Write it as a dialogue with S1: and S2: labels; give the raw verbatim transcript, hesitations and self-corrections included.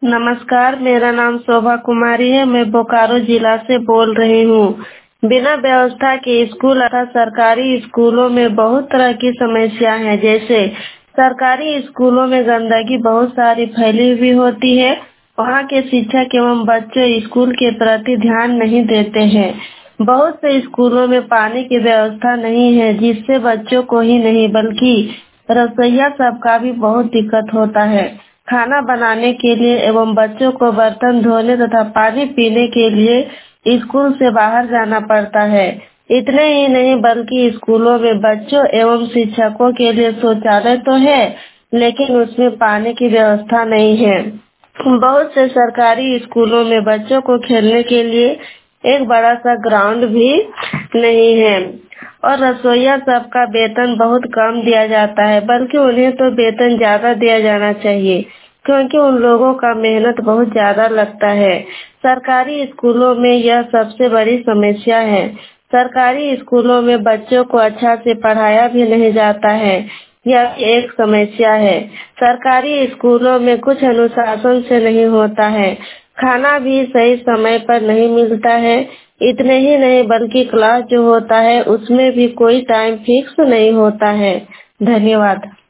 S1: नमस्कार, मेरा नाम शोभा कुमारी है। मैं बोकारो जिला से बोल रही हूँ। बिना व्यवस्था के स्कूल अर्थात सरकारी स्कूलों में बहुत तरह की समस्या है। जैसे सरकारी स्कूलों में गंदगी बहुत सारी फैली हुई होती है। वहाँ के शिक्षक एवं बच्चे स्कूल के प्रति ध्यान नहीं देते हैं। बहुत से स्कूलों में पानी की व्यवस्था नहीं है, जिससे बच्चों को ही नहीं बल्कि रसोइया सबका भी बहुत दिक्कत होता है। खाना बनाने के लिए एवं बच्चों को बर्तन धोने तथा पानी पीने के लिए स्कूल से बाहर जाना पड़ता है। इतने ही नहीं बल्कि स्कूलों में बच्चों एवं शिक्षकों के लिए शौचालय तो है, लेकिन उसमें पानी की व्यवस्था नहीं है। बहुत से सरकारी स्कूलों में बच्चों को खेलने के लिए एक बड़ा सा ग्राउंड भी नहीं है और रसोइया सबका वेतन बहुत कम दिया जाता है, बल्कि उन्हें तो वेतन ज्यादा दिया जाना चाहिए, क्योंकि उन लोगों का मेहनत बहुत ज्यादा लगता है। सरकारी स्कूलों में यह सबसे बड़ी समस्या है। सरकारी स्कूलों में बच्चों को अच्छा से पढ़ाया भी नहीं जाता है, यह एक समस्या है। सरकारी स्कूलों में कुछ अनुशासन से नहीं होता है। खाना भी सही समय पर नहीं मिलता है। इतने ही नहीं बल्कि क्लास जो होता है उसमें भी कोई टाइम फिक्स नहीं होता है। धन्यवाद।